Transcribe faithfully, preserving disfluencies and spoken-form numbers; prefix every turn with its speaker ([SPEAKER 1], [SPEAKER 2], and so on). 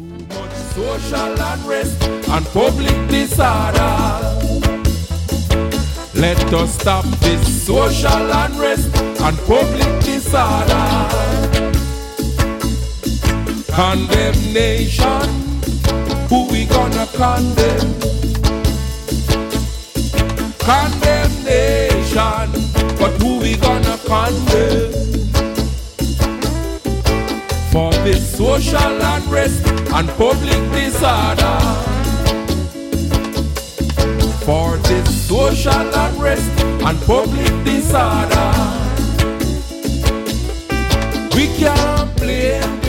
[SPEAKER 1] much social unrest and public disorder. Let us stop this social unrest and public disorder. Condemnation, who we gonna condemn? Condemnation, but who we gonna condemn? For this social unrest and public disorder. For this social unrest and public disorder. We can't blame